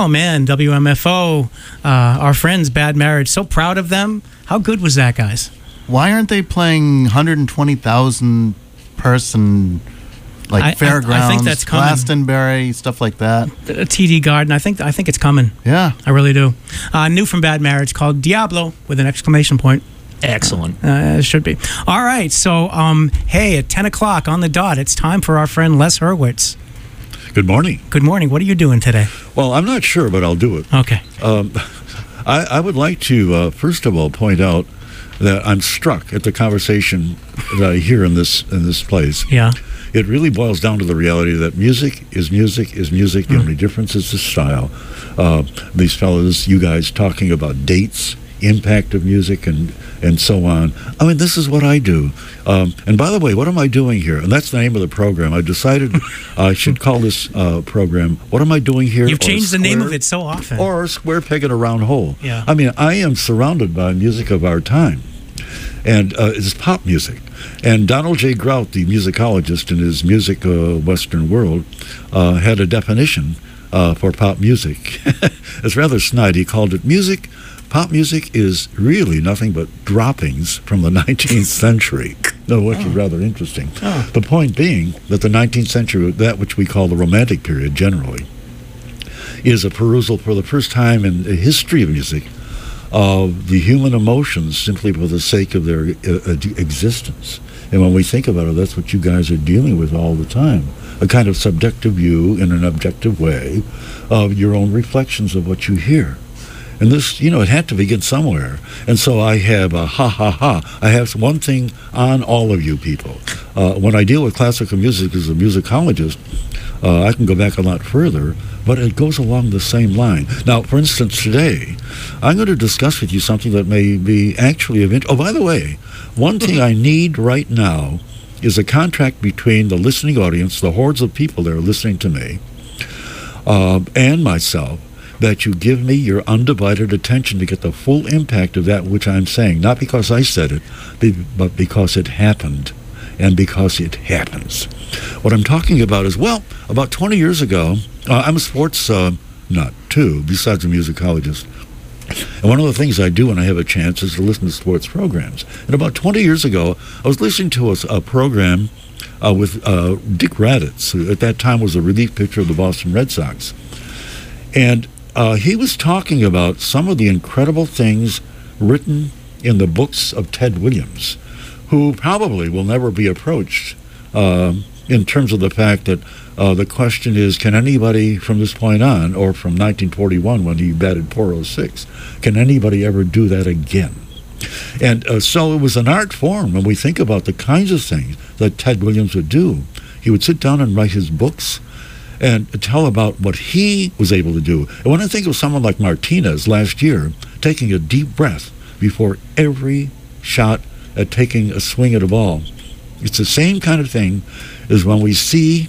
man, WMFO, our friends, Bad Marriage. So proud of them. How good was that, guys? Why aren't they playing 120,000 person fairgrounds, I think that's coming. Glastonbury, stuff like that? TD Garden. I think it's coming. Yeah. I really do. New from Bad Marriage called Diablo with an exclamation point. Excellent. It should be. All right. So, hey, at 10 o'clock on the dot, it's time for our friend Les Hurwitz. Good morning. Good morning. What are you doing today? Well, I'm not sure, but I'll do it. Okay. I would like to, first of all, point out that I'm struck at the conversation that I hear in this place. Yeah. It really boils down to the reality that music is music is music. The only difference is the style. These fellows, you guys, talking about dates, impact of music, and so on. I mean, this is what I do. And by the way, what am I doing here? And that's the name of the program. I decided I should call this program, What Am I Doing Here? You've changed the name of it so often. Or Square Peg in a Round Hole. Yeah. I mean, I am surrounded by music of our time. And it's pop music. And Donald J. Grout, the musicologist in his Music Western World, had a definition for pop music. It's rather snide. He called it music. Pop music is really nothing but droppings from the 19th century. Which is rather interesting. The point being that the 19th century, that which we call the Romantic period generally, is a perusal for the first time in the history of music of the human emotions simply for the sake of their existence. And when we think about it, that's what you guys are dealing with all the time. A kind of subjective view in an objective way of your own reflections of what you hear. And this, it had to begin somewhere. And so I have a I have one thing on all of you people. When I deal with classical music as a musicologist, I can go back a lot further, but it goes along the same line. Now, for instance, today, I'm going to discuss with you something that may be actually of interest. Oh, by the way, one thing I need right now is a contract between the listening audience, the hordes of people that are listening to me, and myself, that you give me your undivided attention to get the full impact of that which I'm saying, not because I said it, but because it happened, and because it happens. What I'm talking about is, well, about 20 years ago, I'm a sports nut, too, besides a musicologist. And one of the things I do when I have a chance is to listen to sports programs. And about 20 years ago, I was listening to a program with Dick Raditz, who at that time was a relief pitcher of the Boston Red Sox. And he was talking about some of the incredible things written in the books of Ted Williams, who probably will never be approached in terms of the fact that the question is, can anybody from this point on, or from 1941 when he batted .406, can anybody ever do that again? And so it was an art form when we think about the kinds of things that Ted Williams would do. He would sit down and write his books and tell about what he was able to do. And when I think of someone like Martinez last year, taking a deep breath before every shot at taking a swing at a ball, it's the same kind of thing as when we see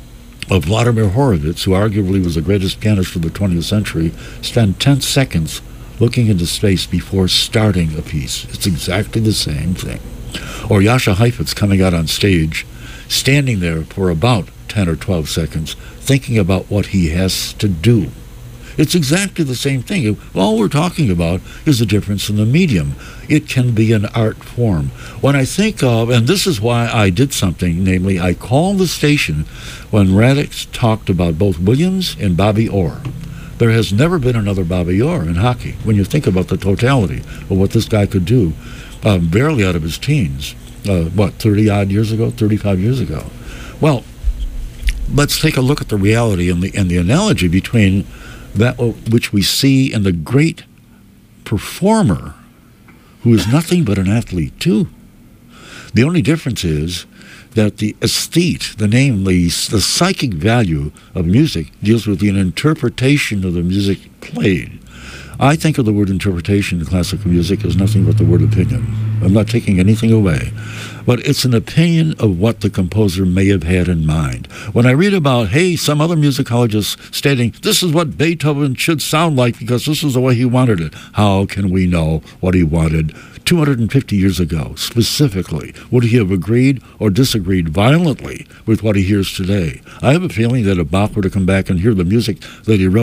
Vladimir Horowitz, who arguably was the greatest pianist of the 20th century, spend 10 seconds looking into space before starting a piece. It's exactly the same thing. Or Jascha Heifetz coming out on stage, standing there for about 10 or 12 seconds, thinking about what he has to do. It's exactly the same thing. All we're talking about is the difference in the medium. It can be an art form. When I think of, and this is why I did something, namely I called the station when Raditz talked about both Williams and Bobby Orr. There has never been another Bobby Orr in hockey when you think about the totality of what this guy could do, barely out of his teens. 30-odd years ago, 35 years ago. Well, let's take a look at the reality and the analogy between that which we see in the great performer, who is nothing but an athlete too. The only difference is that the aesthete, the psychic value of music, deals with the interpretation of the music played. I think of the word interpretation in classical music as nothing but the word opinion. I'm not taking anything away. But it's an opinion of what the composer may have had in mind. When I read about, hey, some other musicologist stating, this is what Beethoven should sound like because this is the way he wanted it. How can we know what he wanted 250 years ago, specifically? Would he have agreed or disagreed violently with what he hears today? I have a feeling that if Bach were to come back and hear the music that he wrote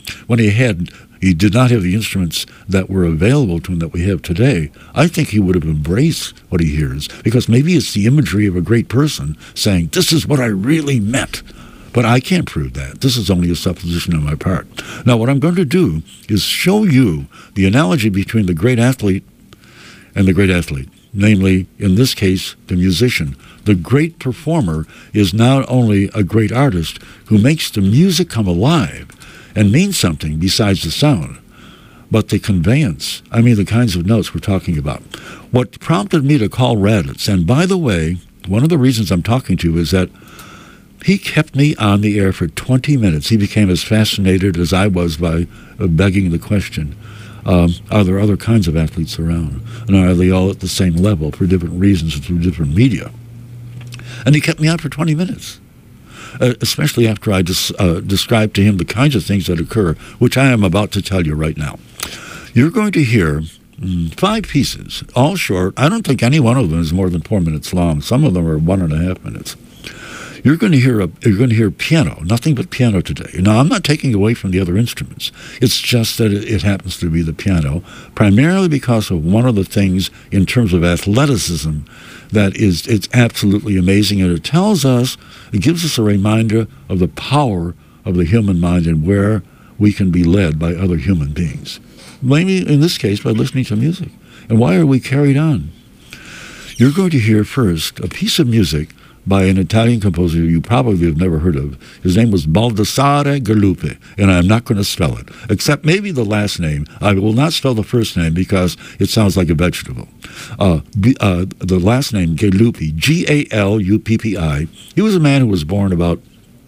when he did not have the instruments that were available to him that we have today, I think he would have embraced what he hears, because maybe it's the imagery of a great person saying, this is what I really meant. But I can't prove that. This is only a supposition on my part. Now, what I'm going to do is show you the analogy between the great athlete and the great athlete. Namely, in this case, the musician. The great performer is not only a great artist who makes the music come alive and mean something besides the sound, but the conveyance, the kinds of notes we're talking about. What prompted me to call Raditz, and by the way, one of the reasons I'm talking to you is that he kept me on the air for 20 minutes. He became as fascinated as I was by begging the question, are there other kinds of athletes around? And are they all at the same level for different reasons through different media? And he kept me on for 20 minutes. Especially after I described to him the kinds of things that occur, which I am about to tell you right now. You're going to hear 5 pieces, all short. I don't think any one of them is more than 4 minutes long. Some of them are 1.5 minutes. You're going to hear piano, nothing but piano today. Now, I'm not taking away from the other instruments. It's just that it happens to be the piano, primarily because of one of the things in terms of athleticism that it's absolutely amazing, and it gives us a reminder of the power of the human mind and where we can be led by other human beings. Maybe in this case by listening to music. And why are we carried on? You're going to hear first a piece of music by an Italian composer you probably have never heard of. His name was Baldassare Galuppi, and I'm not going to spell it, except maybe the last name. I will not spell the first name because it sounds like a vegetable. The last name, Galuppi, G-A-L-U-P-P-I. He was a man who was born about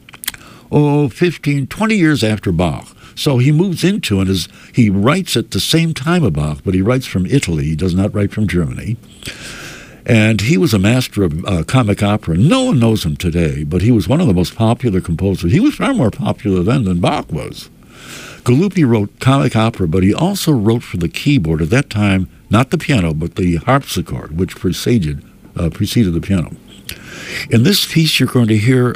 15, 20 years after Bach. So he moves into and he writes at the same time of Bach, but he writes from Italy. He does not write from Germany. And he was a master of comic opera. No one knows him today, but he was one of the most popular composers. He was far more popular then than Bach was. Galuppi wrote comic opera, but he also wrote for the keyboard at that time, not the piano, but the harpsichord, which preceded the piano. In this piece, you're going to hear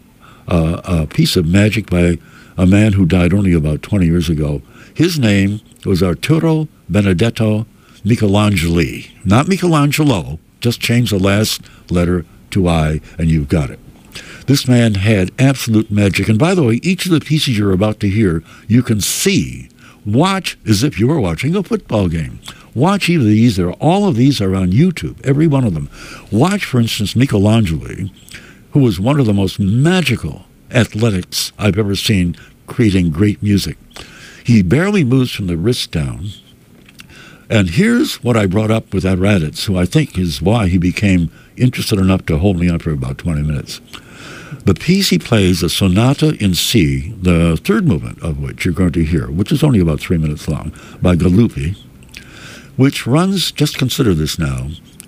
a piece of magic by a man who died only about 20 years ago. His name was Arturo Benedetto Michelangeli. Not Michelangelo, just change the last letter to I, and you've got it. This man had absolute magic. And by the way, each of the pieces you're about to hear, you can see. Watch as if you were watching a football game. Watch either of these. All of these are on YouTube, every one of them. Watch, for instance, Michelangelo, who was one of the most magical athletics I've ever seen creating great music. He barely moves from the wrist down. And here's what I brought up with Raditz, who I think is why he became interested enough to hold me on for about 20 minutes. The piece he plays, a sonata in C, the third movement of which you're going to hear, which is only about 3 minutes long, by Galuppi, which runs, just consider this now,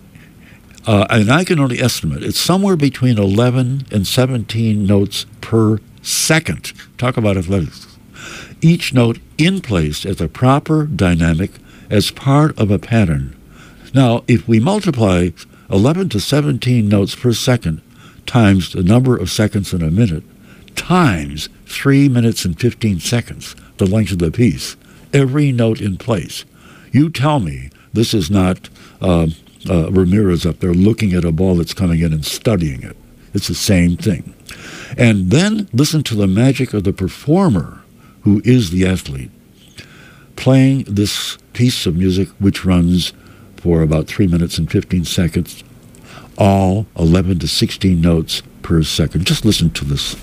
and I can only estimate, it's somewhere between 11 and 17 notes per second. Talk about athletics. Each note in place at the proper dynamic as part of a pattern. Now, if we multiply 11 to 17 notes per second times the number of seconds in a minute times 3 minutes and 15 seconds, the length of the piece, every note in place. You tell me this is not Ramirez up there looking at a ball that's coming in and studying it. It's the same thing. And then listen to the magic of the performer, who is the athlete, playing this piece of music which runs for about 3 minutes and 15 seconds, all 11 to 16 notes per second. Just listen to this.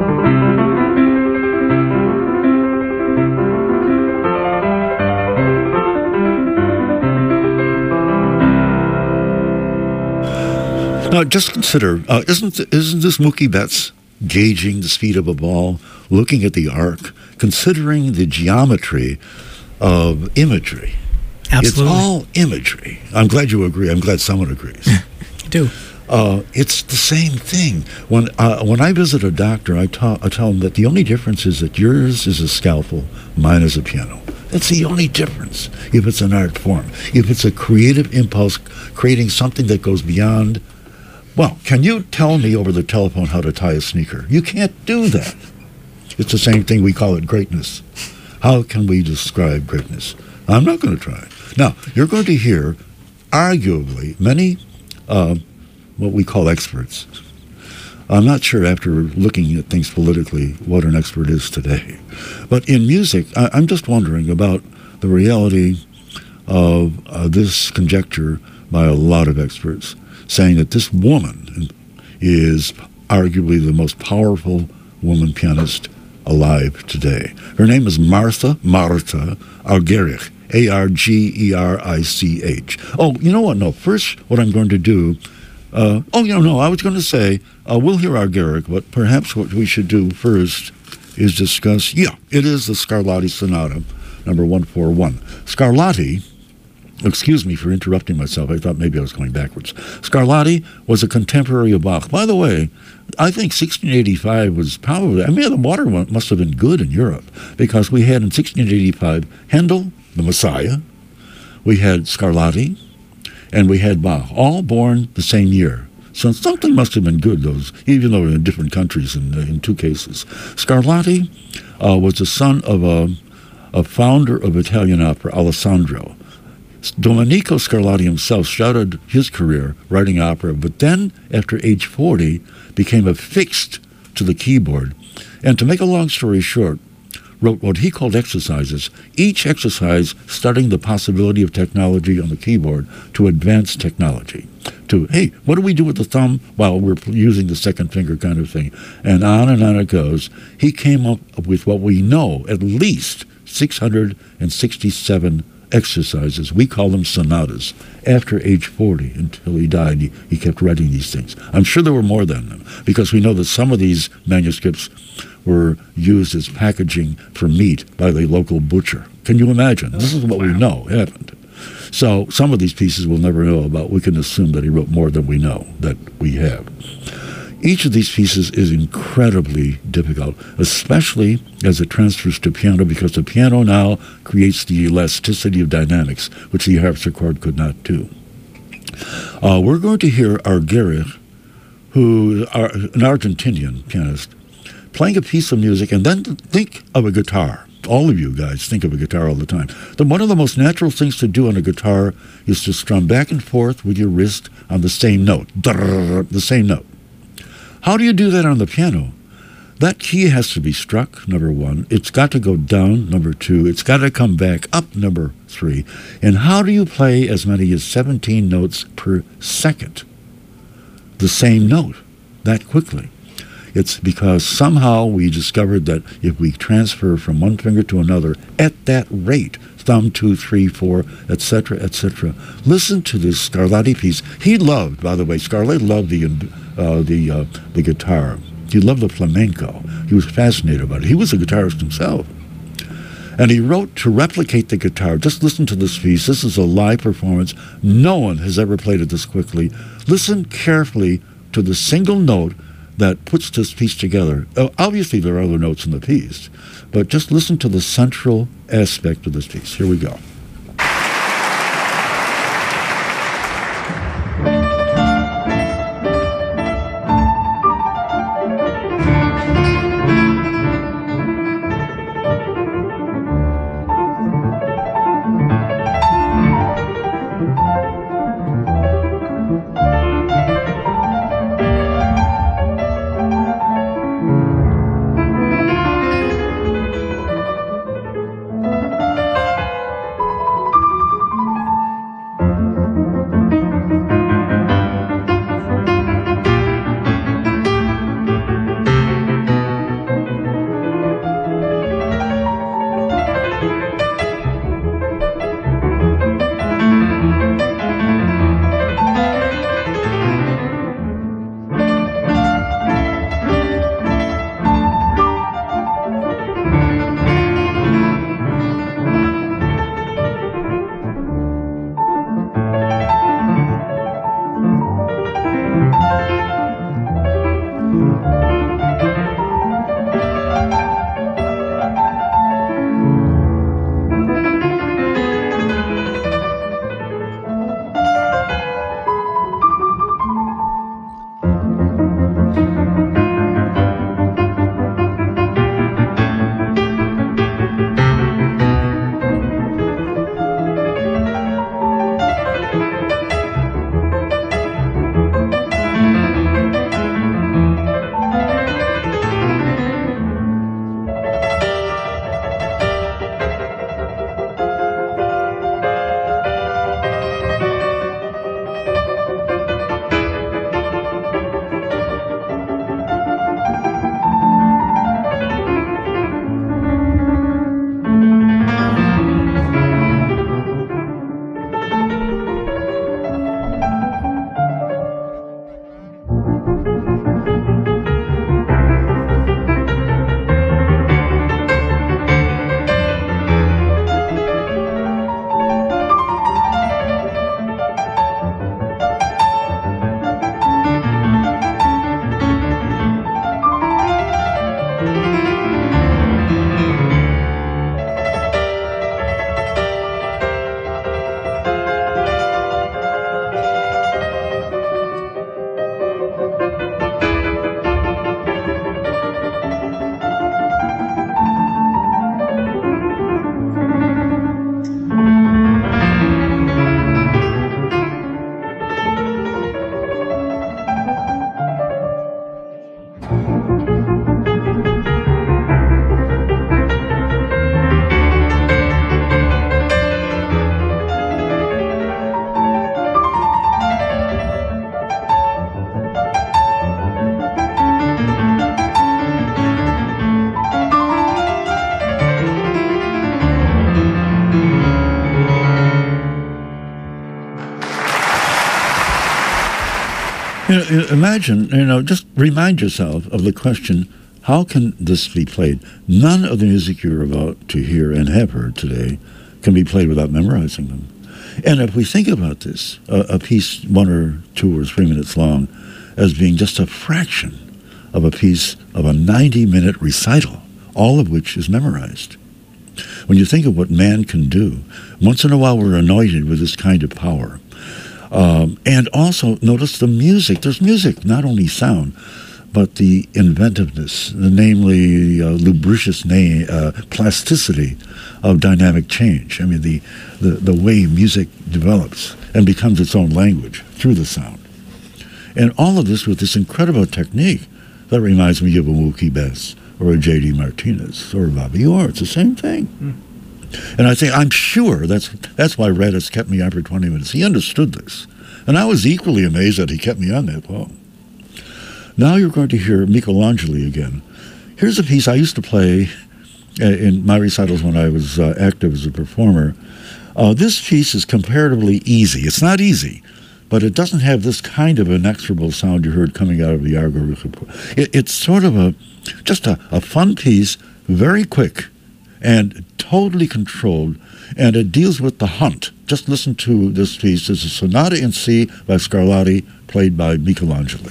Now, just consider, isn't this Mookie Betts gauging the speed of a ball, looking at the arc, considering the geometry of imagery? Absolutely. It's all imagery. I'm glad you agree. I'm glad someone agrees. I do. It's the same thing. When I visit a doctor, I tell them that the only difference is that yours is a scalpel, mine is a piano. That's the only difference. If it's an art form, if it's a creative impulse, creating something that goes beyond. Well, can you tell me over the telephone how to tie a sneaker? You can't do that. It's the same thing. We call it greatness. How can we describe greatness? I'm not going to try. Now, you're going to hear, arguably, many what we call experts. I'm not sure, after looking at things politically, what an expert is today. But in music, I'm just wondering about the reality of this conjecture by a lot of experts, saying that this woman is arguably the most powerful woman pianist alive today. Her name is Martha Argerich, Argerich. Oh, you know what? No, first what I'm going to do, I was going to say, we'll hear Argerich, but perhaps what we should do first is discuss, it is the Scarlatti Sonata, number 141. Scarlatti, excuse me for interrupting myself. I thought maybe I was going backwards. Scarlatti was a contemporary of Bach. By the way, I think 1685 was probably, the water must have been good in Europe, because we had in 1685 Handel, the Messiah, we had Scarlatti, and we had Bach, all born the same year. So something must have been good, those, even though in different countries in two cases. Scarlatti was the son of a founder of Italian opera, Alessandro. Domenico Scarlatti himself started his career writing opera, but then, after age 40, became affixed to the keyboard. And to make a long story short, wrote what he called exercises, each exercise studying the possibility of technology on the keyboard to advance technology. To, hey, what do we do with the thumb while we're using the second finger kind of thing? And on it goes. He came up with what we know, at least 667 exercises. We call them sonatas. After age 40, until he died, he kept writing these things. I'm sure there were more than them, because we know that some of these manuscripts were used as packaging for meat by the local butcher. Can you imagine? This is what we know happened. So some of these pieces we'll never know about. We can assume that he wrote more than we know that we have. Each of these pieces is incredibly difficult, especially as it transfers to piano, because the piano now creates the elasticity of dynamics, which the harpsichord could not do. We're going to hear Argerich, who are an Argentinian pianist, playing a piece of music, and then think of a guitar. All of you guys think of a guitar all the time. One of the most natural things to do on a guitar is to strum back and forth with your wrist on the same note, the same note. How do you do that on the piano? That key has to be struck, number one. It's got to go down, number two. It's got to come back up, number three. And how do you play as many as 17 notes per second? The same note, that quickly. It's because somehow we discovered that if we transfer from one finger to another at that rate, thumb, 2, 3, 4, etc., etc. Listen to this Scarlatti piece. He loved, by the way, Scarlatti loved the guitar. He loved the flamenco. He was fascinated by it. He was a guitarist himself. And he wrote to replicate the guitar. Just listen to this piece. This is a live performance. No one has ever played it this quickly. Listen carefully to the single note that puts this piece together. Obviously, there are other notes in the piece, but just listen to the central aspect of this piece. Here we go. Imagine, just remind yourself of the question, how can this be played? None of the music you're about to hear and have heard today can be played without memorizing them. And if we think about this, a piece 1 or 2 or 3 minutes long, as being just a fraction of a piece of a 90-minute recital, all of which is memorized. When you think of what man can do, once in a while we're anointed with this kind of power. And also notice the music. There's music, not only sound, but the inventiveness, namely lubricious plasticity of dynamic change. I mean, the way music develops and becomes its own language through the sound. And all of this with this incredible technique that reminds me of a Mookie Betts or a J.D. Martinez or a Bobby Orr. It's the same thing. And I'm sure that's why Red has kept me on for 20 minutes. He understood this. And I was equally amazed that he kept me on that long. Now you're going to hear Michelangelo again. Here's a piece I used to play in my recitals when I was active as a performer. This piece is comparatively easy. It's not easy, but it doesn't have this kind of inexorable sound you heard coming out of the Argo. It's sort of just a fun piece, very quick and totally controlled, and it deals with the hunt. Just listen to this piece. It's a Sonata in C by Scarlatti, played by Michelangelo.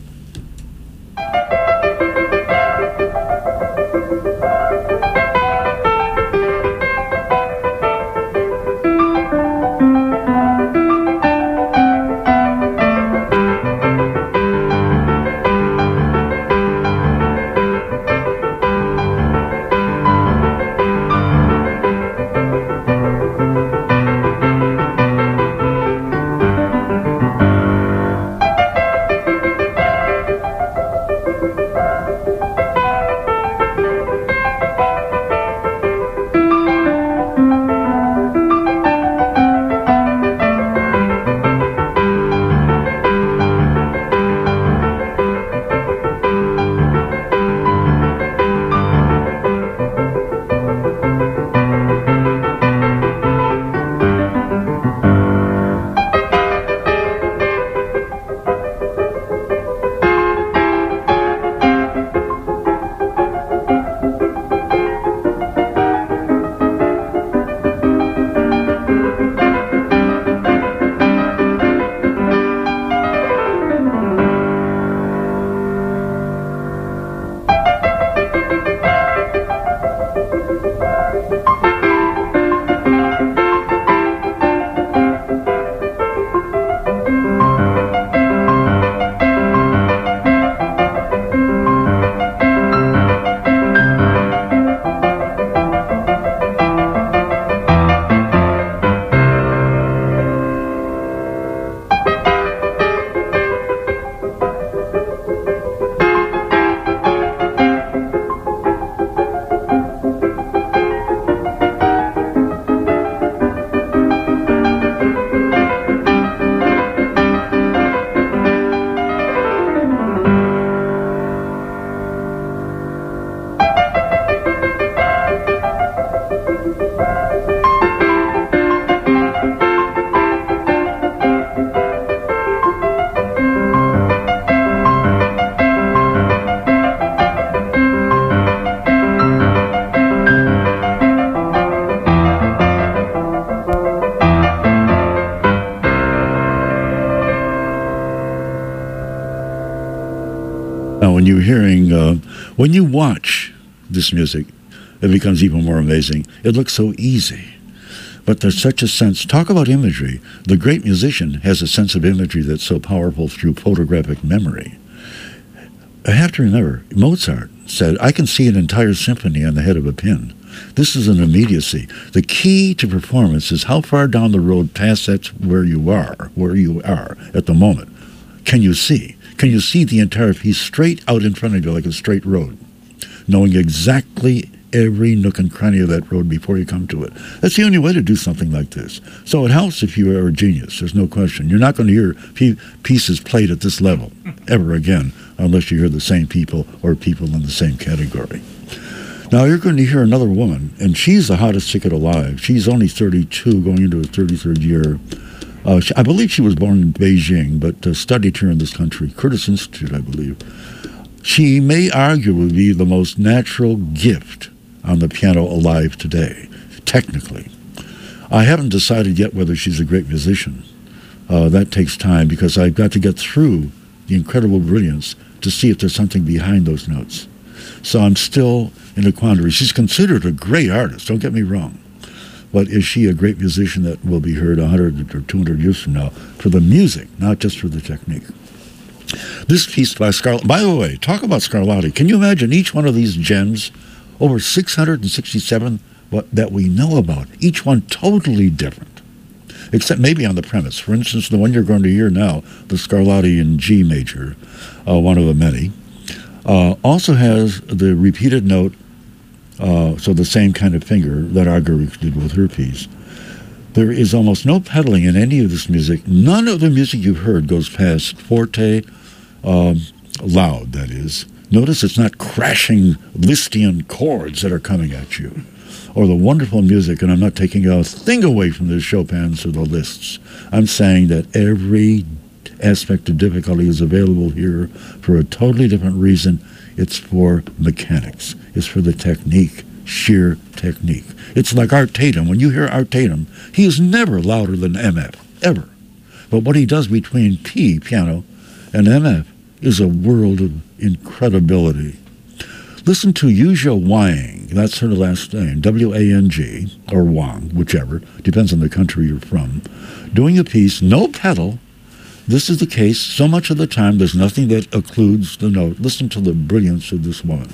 Now, when you're hearing, when you watch this music, it becomes even more amazing. It looks so easy, but there's such a sense. Talk about imagery. The great musician has a sense of imagery that's so powerful through photographic memory. I have to remember, Mozart said, "I can see an entire symphony on the head of a pin." This is an immediacy. The key to performance is how far down the road past that's where you are at the moment. Can you see? Can you see the entire piece straight out in front of you like a straight road, knowing exactly every nook and cranny of that road before you come to it? That's the only way to do something like this. So it helps if you are a genius. There's no question. You're not going to hear pieces played at this level ever again unless you hear the same people or people in the same category. Now you're going to hear another woman, and she's the hottest ticket alive. She's only 32, going into her 33rd year. I believe she was born in Beijing, but studied here in this country, Curtis Institute, I believe. She may arguably be the most natural gift on the piano alive today, technically. I haven't decided yet whether she's a great musician. That takes time because I've got to get through the incredible brilliance to see if there's something behind those notes. So I'm still in a quandary. She's considered a great artist, don't get me wrong. But is she a great musician that will be heard 100 or 200 years from now for the music, not just for the technique? This piece by Scarlatti, by the way, talk about Scarlatti. Can you imagine each one of these gems, over 667 that we know about, each one totally different, except maybe on the premise. For instance, the one you're going to hear now, the Scarlatti in G major, one of the many, also has the repeated note, so the same kind of finger that Argerich did with her piece. There is almost no pedaling in any of this music. None of the music you've heard goes past forte, loud, that is. Notice it's not crashing Lisztian chords that are coming at you, or the wonderful music, and I'm not taking a thing away from the Chopins or the Liszts. I'm saying that every aspect of difficulty is available here for a totally different reason. It's for mechanics. It's for the technique, sheer technique. It's like Art Tatum. When you hear Art Tatum, he is never louder than MF, ever. But what he does between P, piano, and MF is a world of incredibility. Listen to Yuzha Wang, that's her last name, W-A-N-G, or Wang, whichever, depends on the country you're from, doing a piece, no pedal. This is the case so much of the time there's nothing that occludes the note. Listen to the brilliance of this woman.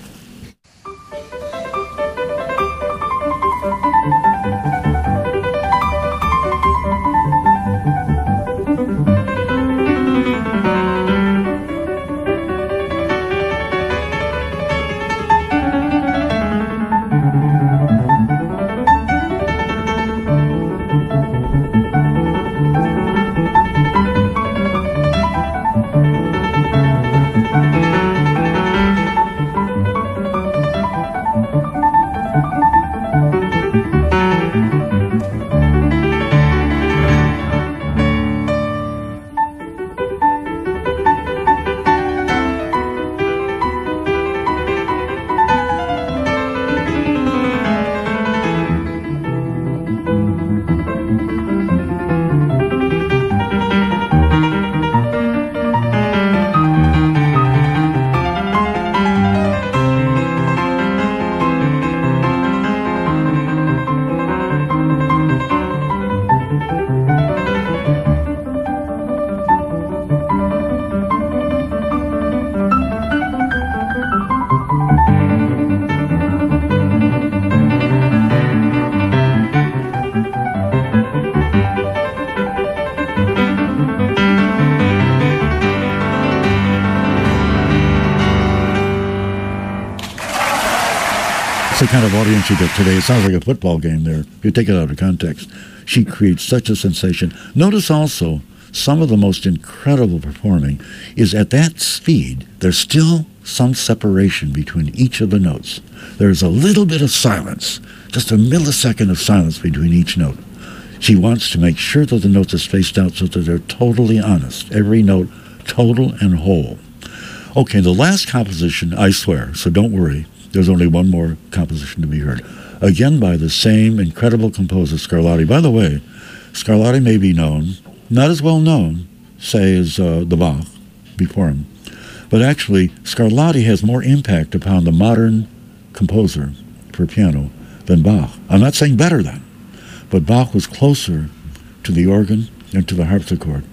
The kind of audience you get today. It sounds like a football game there. If you take it out of context, she creates such a sensation. Notice also, some of the most incredible performing is at that speed, there's still some separation between each of the notes. There's a little bit of silence, just a millisecond of silence between each note. She wants to make sure that the notes are spaced out so that they're totally honest, every note total and whole. Okay, the last composition, I swear, so don't worry. There's only one more composition to be heard. Again by the same incredible composer, Scarlatti. By the way, Scarlatti may be known, not as well known, say, as the Bach before him, but actually Scarlatti has more impact upon the modern composer for piano than Bach. I'm not saying better than, but Bach was closer to the organ and to the harpsichord.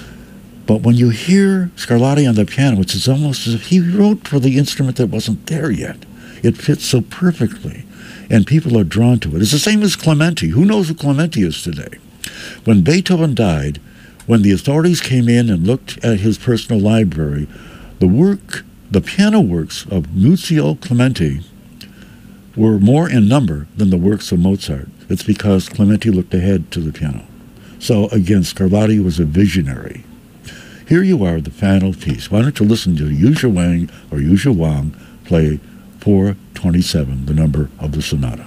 But when you hear Scarlatti on the piano, it's almost as if he wrote for the instrument that wasn't there yet. It fits so perfectly, and people are drawn to it. It's the same as Clementi. Who knows who Clementi is today? When Beethoven died, when the authorities came in and looked at his personal library, the piano works of Muzio Clementi were more in number than the works of Mozart. It's because Clementi looked ahead to the piano. So again, Scarlatti was a visionary. Here you are, the final piece. Why don't you listen to Yuzha Wang or Yuzha Wang play 427, the number of the sonata.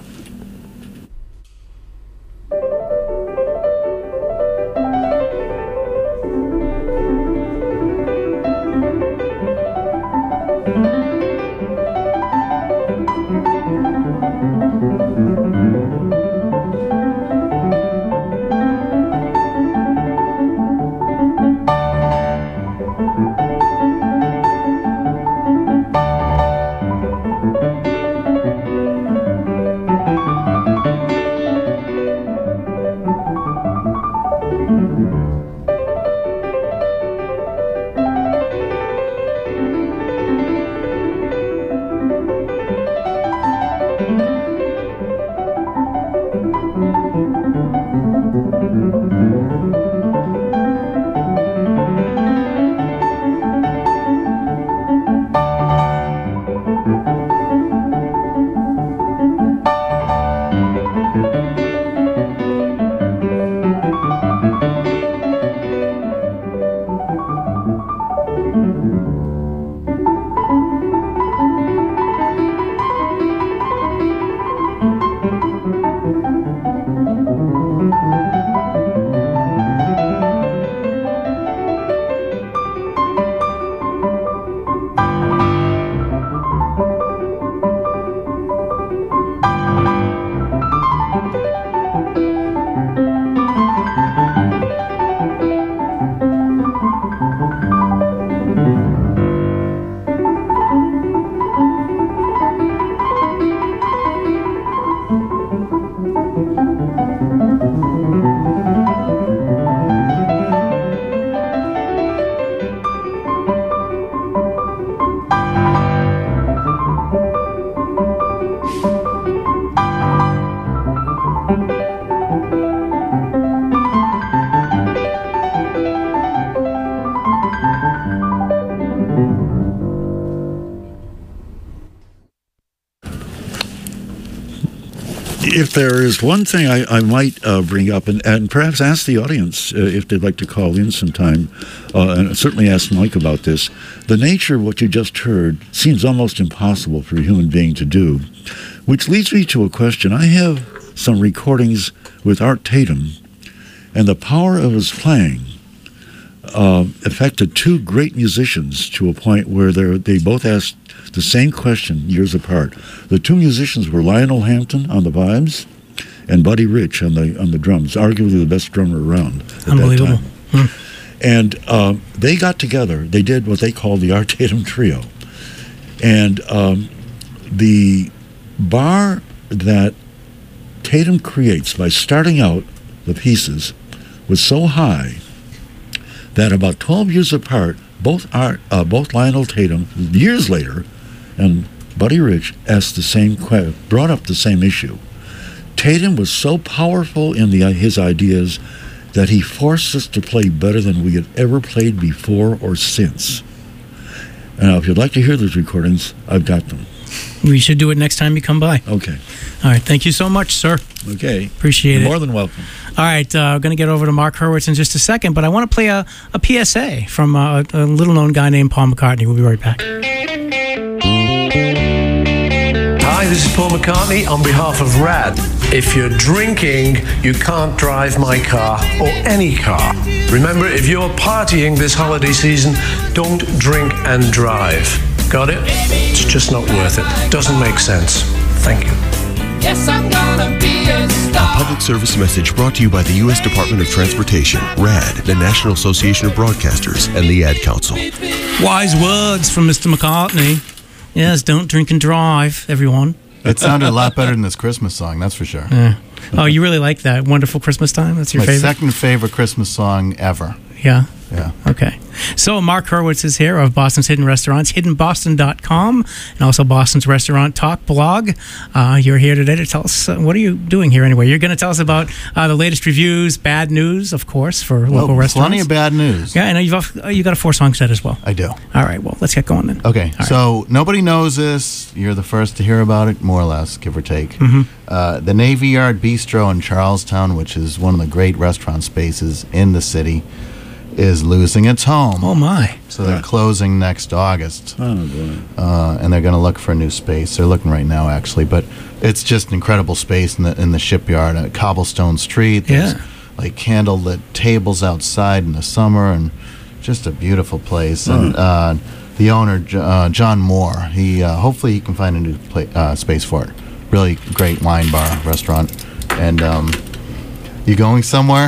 If there is one thing I might bring up, and perhaps ask the audience if they'd like to call in sometime, and certainly ask Mike about this, the nature of what you just heard seems almost impossible for a human being to do, which leads me to a question. I have some recordings with Art Tatum, and the power of his playing affected two great musicians to a point where they both asked the same question years apart. The two musicians were Lionel Hampton on the vibes and Buddy Rich on the drums, arguably the best drummer around at Unbelievable. that time. And they got together. They did what they called the Art Tatum Trio. And the bar that Tatum creates by starting out the pieces was so high that about 12 years apart, both Lionel Tatum, years later, and Buddy Rich brought up the same issue. Tatum was so powerful in his ideas that he forced us to play better than we had ever played before or since. And now, if you'd like to hear those recordings, I've got them. We should do it next time you come by. Okay. All right. Thank you so much, sir. Okay. Appreciate it. More than welcome. All right. I'm going to get over to Mark Hurwitz in just a second, but I want to play a PSA from a little-known guy named Paul McCartney. We'll be right back. Hi, this is Paul McCartney on behalf of RAD. If you're drinking, you can't drive my car or any car. Remember, if you're partying this holiday season, don't drink and drive. Got it? It's just not worth it. Doesn't make sense. Thank you. Yes, I'm gonna be a star. A public service message brought to you by the U.S. Department of Transportation, RAD, the National Association of Broadcasters, and the Ad Council. Wise words from Mr. McCartney. Yes, don't drink and drive, everyone. It sounded a lot better than this Christmas song, that's for sure. Yeah. Oh, you really like that Wonderful Christmas Time? That's your My favorite? second favorite Christmas song ever. Yeah. Yeah. Okay. So Mark Hurwitz is here of Boston's Hidden Restaurants, hiddenboston.com, and also Boston's Restaurant Talk blog. You're here today to tell us, what are you doing here anyway? You're going to tell us about the latest reviews, bad news, of course, for local restaurants. Plenty of bad news. Yeah, and you got a 4-song set as well. I do. All right, well, let's get going then. Okay, All so nobody knows this. You're the first to hear about it, more or less, give or take. The Navy Yard Bistro in Charlestown, which is one of the great restaurant spaces in the city, is losing its home. Oh, my. So they're closing next August. Oh, boy. And they're going to look for a new space. They're looking right now, actually. But it's just an incredible space in the shipyard at Cobblestone Street. There's like candlelit tables outside in the summer, and just a beautiful place. And the owner, John Moore, hopefully he can find a new space for it. Really great wine bar, restaurant. And you going somewhere?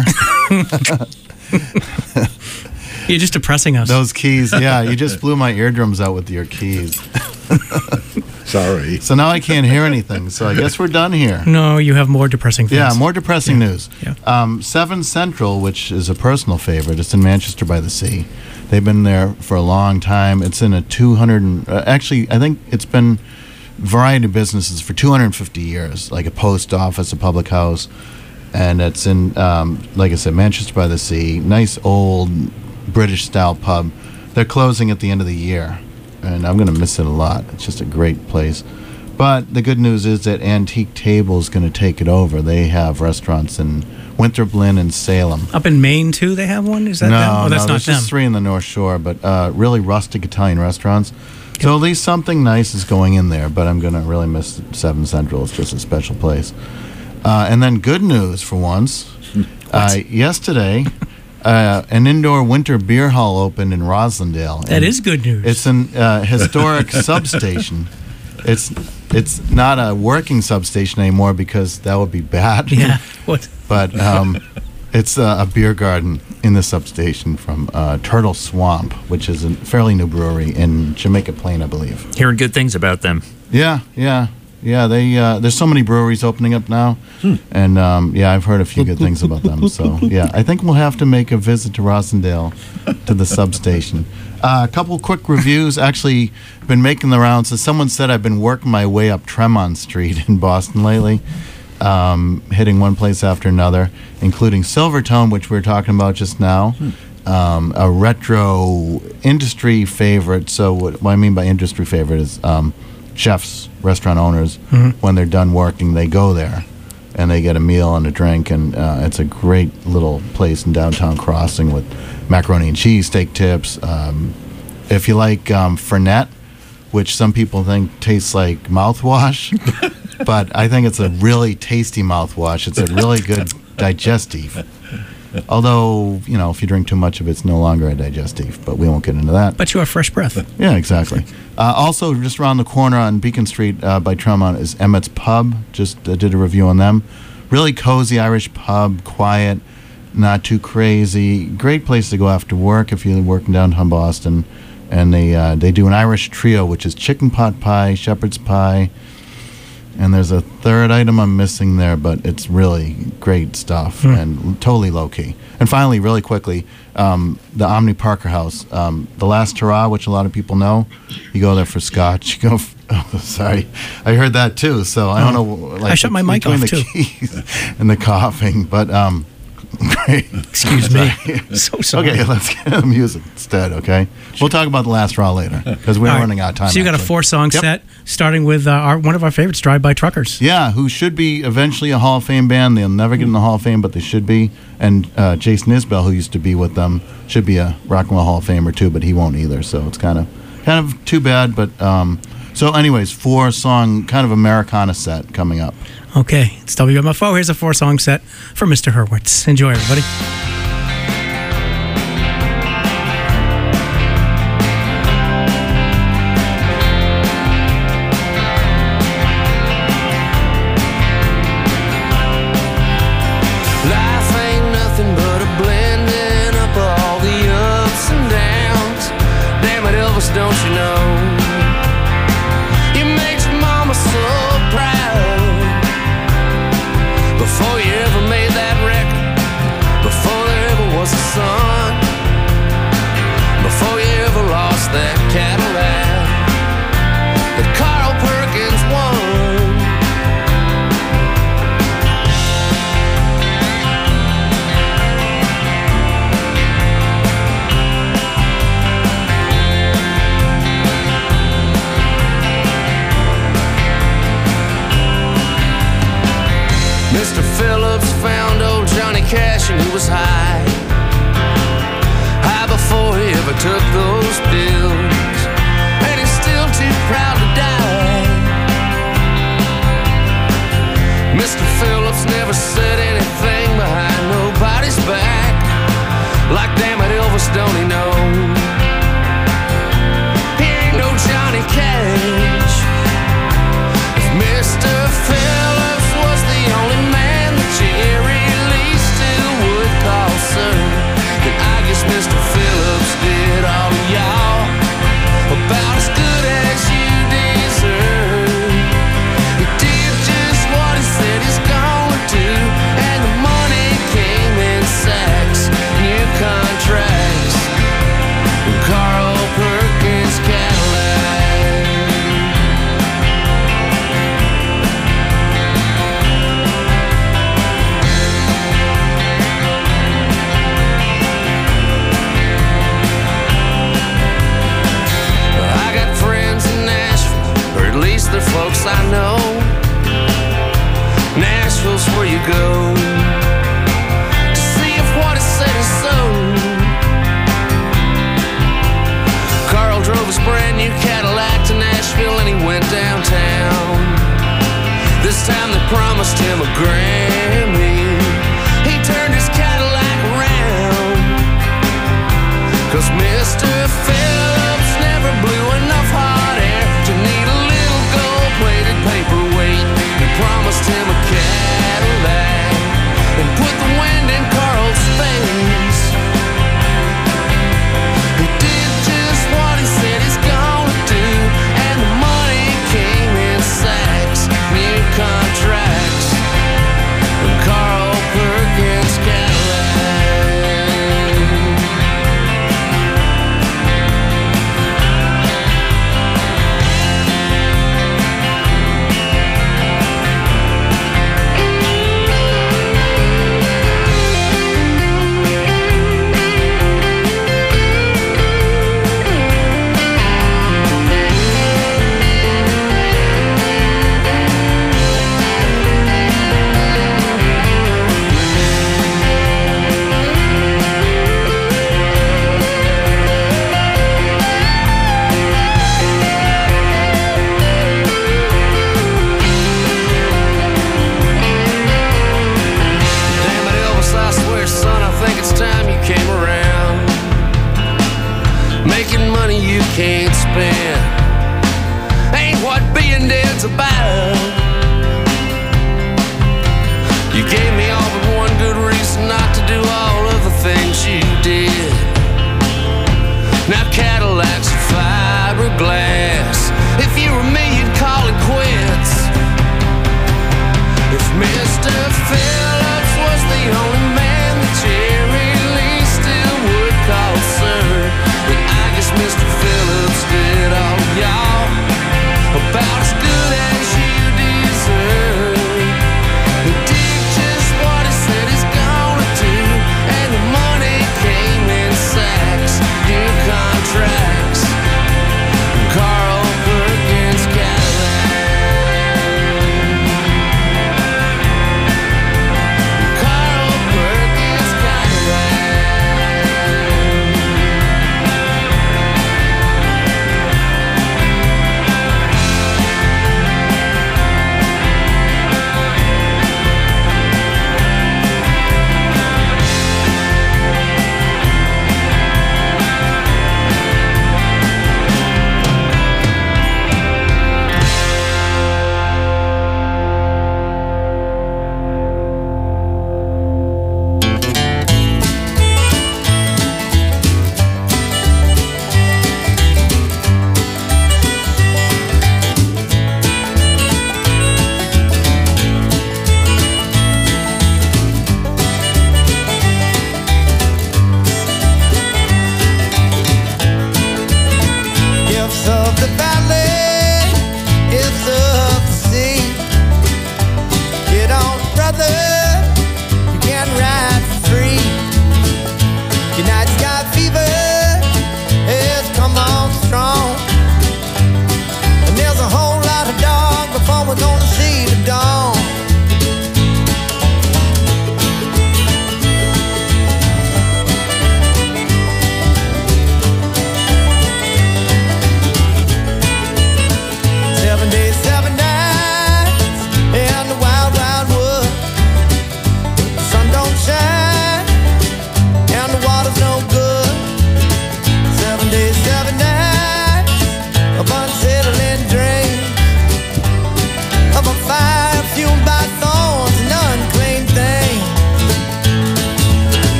You're just depressing us. Those keys, yeah, you just blew my eardrums out with your keys. Sorry. So now I can't hear anything, so I guess we're done here. No, you have more depressing things. Yeah, more depressing news. Yeah. 7 Central, which is a personal favorite, it's in Manchester by the Sea. They've been there for a long time. It's in a 200, actually, I think it's been variety of businesses for 250 years, like a post office, a public house. And it's in, like I said, Manchester by the Sea. Nice old British-style pub. They're closing at the end of the year, and I'm going to miss it a lot. It's just a great place. But the good news is that Antique Table is going to take it over. They have restaurants in Winthrop Lynn and Salem. Up in Maine, too, they have one? Is that them? Oh, that's not there's them. just 3 in the North Shore, but really rustic Italian restaurants. So at least something nice is going in there, but I'm going to really miss 7 Central. It's just a special place. And then good news for once. Yesterday, an indoor winter beer hall opened in Roslindale. That is good news. It's an historic substation. It's not a working substation anymore because that would be bad. Yeah. What? But it's a beer garden in the substation from Turtle Swamp, which is a fairly new brewery in Jamaica Plain, I believe. Hearing good things about them. Yeah. They there's so many breweries opening up now, and I've heard a few good things about them. So I think we'll have to make a visit to Roslindale, to the substation. A couple quick reviews. Actually, been making the rounds. So someone said I've been working my way up Tremont Street in Boston lately, hitting one place after another, including Silvertone, which we were talking about just now. A retro industry favorite. So what I mean by industry favorite is chefs, restaurant owners, when they're done working, they go there. and they get a meal and a drink, and it's a great little place in downtown Crossing with macaroni and cheese, steak tips. If you like Fernet, which some people think tastes like mouthwash, but I think it's a really tasty mouthwash. It's a really good digestive. Although, you know, if you drink too much of it, it's no longer a digestive, but we won't get into that. But you have fresh breath. Yeah, exactly. Also, just around the corner on Beacon Street by Tremont is Emmett's Pub. Just did a review on them. Really cozy Irish pub, quiet, not too crazy. Great place to go after work if you're working downtown Boston. And they do an Irish trio, which is chicken pot pie, shepherd's pie, and there's a third item I'm missing there, but it's really great stuff and totally low-key. And finally, really quickly, the Omni Parker House, the Last Hurrah, which a lot of people know, you go there for scotch. You go sorry, I heard that too, so I don't know. Like, I shut my mic off, the too. keys and the coughing, but great. Excuse me. So sorry. Okay, let's get to the music instead, okay? We'll talk about the Last Hurrah later, because we're All right. running out of time. So you got a actually. 4-song Yep. set, starting with one of our favorites, Drive By Truckers. Yeah, who should be eventually a Hall of Fame band. They'll never get in the Hall of Fame, but they should be. And Jason Isbell, who used to be with them, should be a Rock and Roll Hall of Famer too, but he won't either. So it's kind of too bad. But so, anyways, 4-song kind of Americana set coming up. Okay, it's WMFO. Here's a 4-song set for Mr. Hurwitz. Enjoy, everybody. Life ain't nothing but a blending up of all the ups and downs. Damn it, Elvis, don't you know? You made your mama so proud before you ever made that record, before there ever was a sun, before you ever lost that Cadillac that Carl Perkins won. Mr. Phillips found old Johnny Cash and he was high before he ever took those pills, and he's still too proud to die. Mr. Phillips never said anything behind nobody's back, like damn it Elvis, don't he know? He ain't no Johnny Cash. If Mr. Phillips was the only man that Jerry Lee still would call sir, then I guess Mr. Phillips did all of y'all about as good as you deserve. He did just what he said he's gonna do, and the money came in sacks, new contracts, and Carl Perkins Cadillac. I got friends in Nashville, or at least they're folks I know. Nashville's where you go to see if what is said is so. Carl drove his brand new Cadillac to Nashville and he went downtown. This time they promised him a Grammy. He turned his Cadillac around, 'cause Mr. Phillips never blew enough hot air to need a little gold-plated paperweight. He promised him a Cadillac and put the wind in Carl's face. He did just what he said he's gonna do, and the money came in sacks, new contracts, and Carl Perkins Cadillac.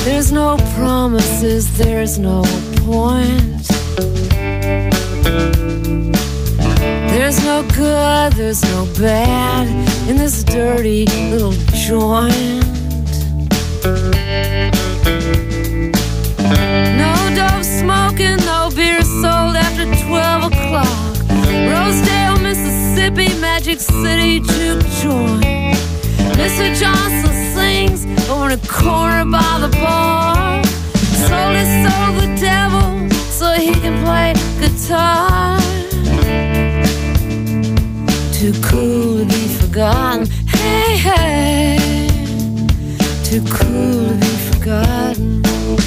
There's no promises, there's no point. There's no good, there's no bad in this dirty little joint. No dope smoking, no beer sold after 12 o'clock. Rosedale, Mississippi, Magic City juke joint. Mr. Johnson sings over in the corner by the bar. Sold his soul to the devil so he can play guitar. Too cool to be forgotten. Hey, hey. Too cool to be forgotten.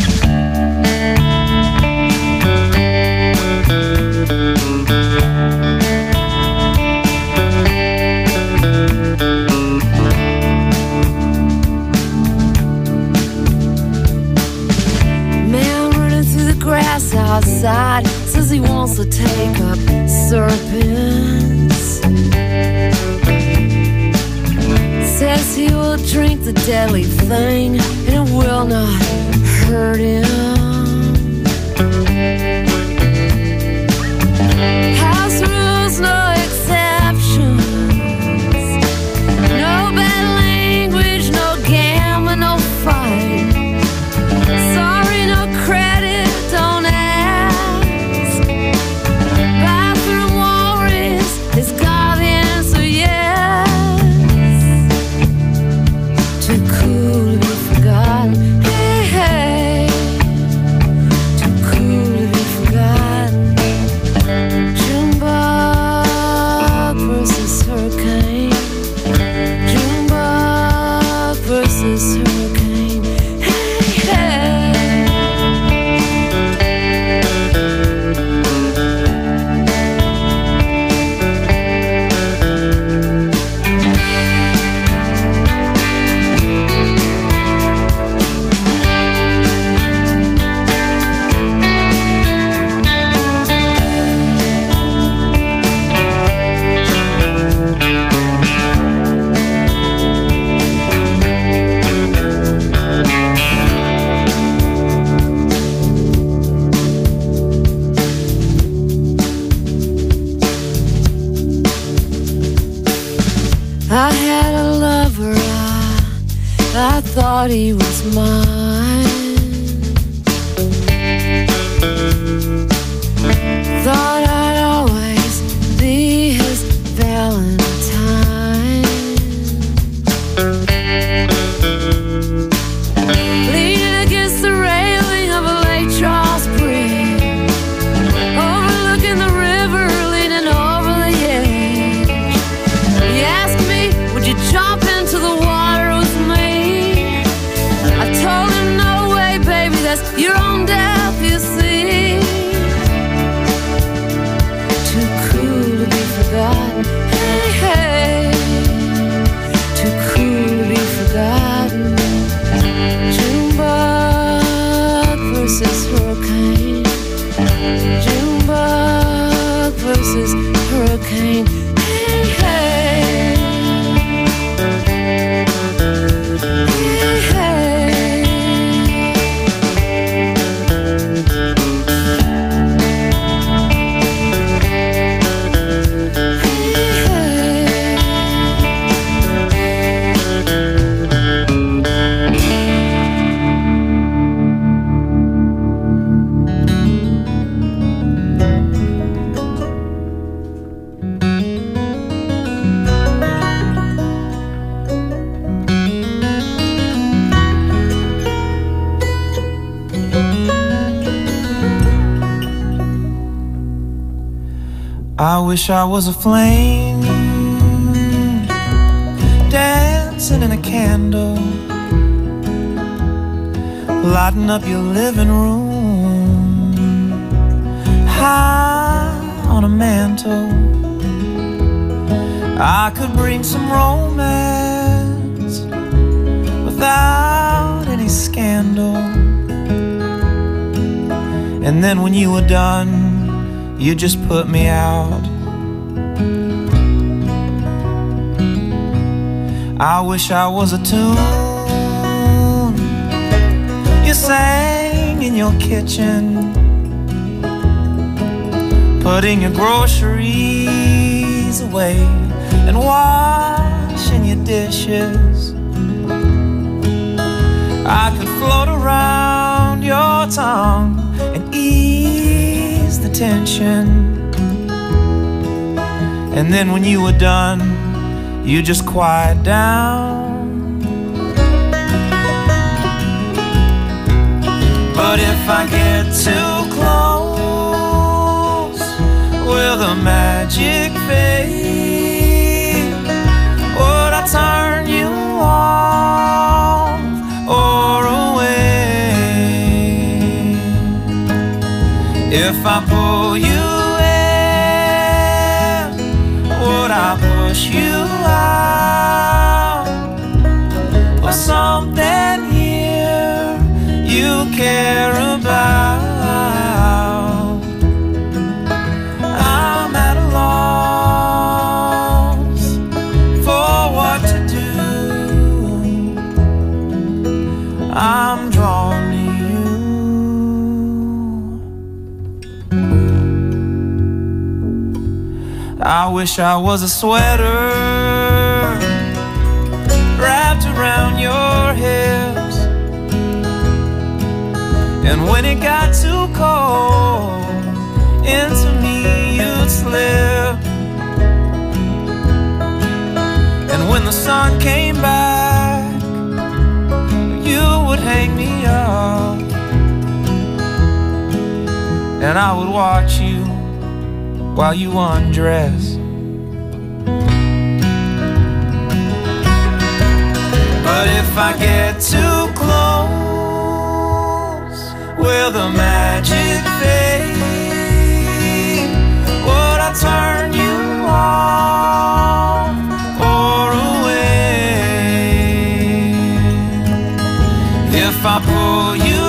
Grass outside says he wants to take up serpents. Says he will drink the deadly thing and it will not hurt him. House rules, no exceptions. No bad language, no gambling, no fight. Sorry, no credit. Don't ask. Bathroom warriors, it's got the answer, yes. Too cool to be forgotten. Hey, hey. Too cool to be forgotten. Junebug versus hurricane. Junebug versus hurricane. Hey, hey. I had a lover, I thought he was mine. Thought I'd always be his Valentine. Leaning against the railing of a Lake Charles bridge, overlooking the river, leaning over the edge. He asked me, would you jump into the water with me? I told him, no way, baby, that's your own death, you see. Too cool to be forgotten. Hey, hey. Too cool to be forgotten. Junebug versus hurricane. Junebug versus hurricane. Hey, hey. Hey, hey. I wish I was a flame dancing in a candle, lighting up your living room, high on a mantle. I could bring some romance without any scandal. And then when you were done, you just put me out. I wish I was a tune You sang in your kitchen, putting your groceries away and washing your dishes. I could float around your tongue and ease the tension. And then when you were done, you just quiet down. But if I get too close, will the magic fade? Would I turn you off or away? If I pull you would I push you out? Or something here you care about? I'm at a loss for what to do. I'm drawn to you. I wish I was a sweater wrapped around your hips, and when it got too cold, into me you'd slip. And when the sun came back, you would hang me up, and I would watch you while you undress. But if I get too close, will the magic fade? Would I turn you off or away? If I pull you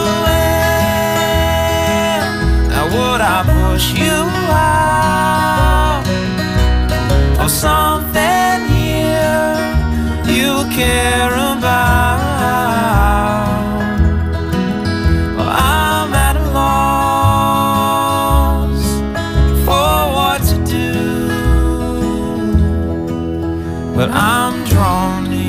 in, now would I push you out? Or something here you care about? Well, I'm at a loss for what to do, but I'm drawn to you.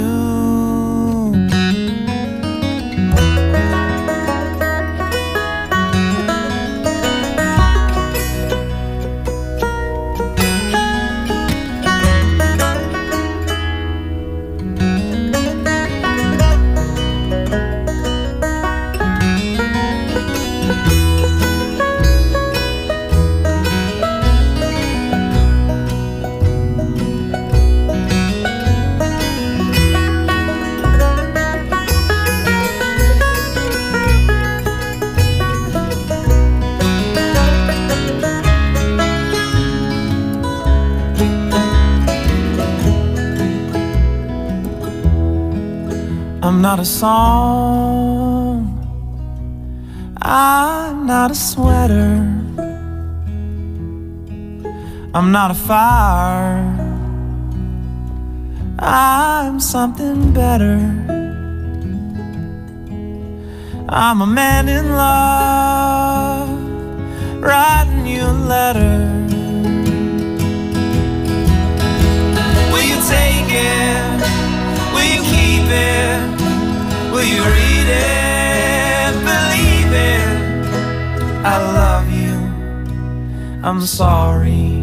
I'm not a song, I'm not a sweater, I'm not a fire, I'm something better. I'm a man in love, writing you a letter. Will you take it? Will you keep it? Will you read it? Believe it? I love you. I'm sorry.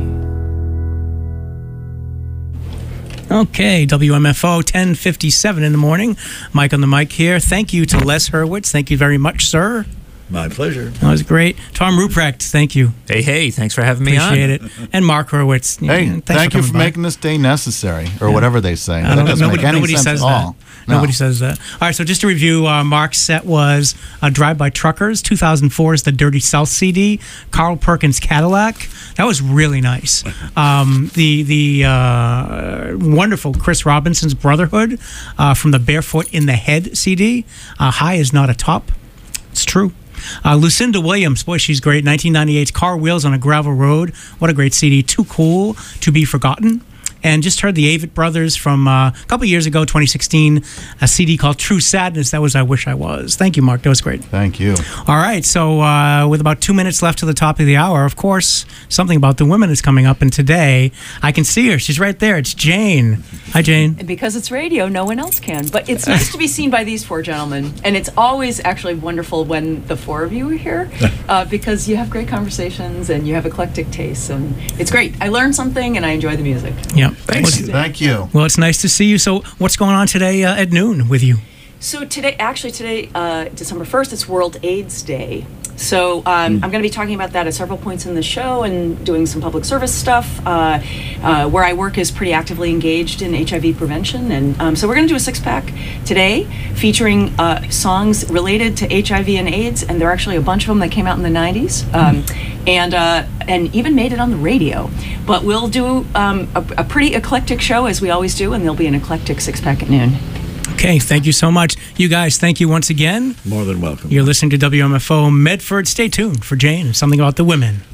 Okay, WMFO 1057 in the morning. Mike on the mic here. Thank you to Les Hurwitz. Thank you very much, sir. My pleasure. That was great. Tom Ruprecht, thank you. Hey, thanks for having me Appreciate it. And Mark Hurwitz. Hey, thanks thank you for coming by. making this day necessary, or whatever they say. I That don't know. doesn't make any Nobody sense says at all. that. No. Nobody says that. All right, so just to review, Mark's set was Drive By Truckers, 2004's The Dirty South CD, Carl Perkins Cadillac. That was really nice. The wonderful Chris Robinson's Brotherhood from the Barefoot in the Head CD. High is Not a Top. It's true. Lucinda Williams, boy, she's great. 1998's Car Wheels on a Gravel Road. What a great CD. Too Cool to Be Forgotten. and just heard the Avett Brothers from a couple years ago, 2016, a CD called True Sadness. That was I Wish I Was. Thank you, Mark. That was great. Thank you. All right, so with about 2 minutes left to the top of the hour, of course, something about the women is coming up, and today I can see her. She's right there. It's Jane. Hi, Jane. And because it's radio, no one else can. But it's nice to be seen by these four gentlemen, and it's always actually wonderful when the four of you are here, because you have great conversations and you have eclectic tastes, and it's great. I learn something, and I enjoy the music. Yep. Thank you. Well, it's nice to see you. So what's going on today at noon with you? So today, December 1st, it's World AIDS Day. So I'm going to be talking about that at several points in the show and doing some public service stuff. Where I work is pretty actively engaged in HIV prevention. And so we're going to do a six-pack today featuring songs related to HIV and AIDS. And there are actually a bunch of them that came out in the 90s and even made it on the radio. But we'll do a pretty eclectic show, as we always do, and there'll be an eclectic six-pack at noon. Okay, thank you so much. You guys, thank you once again. More than welcome. You're listening to WMFO Medford. Stay tuned for Jane and something about the women.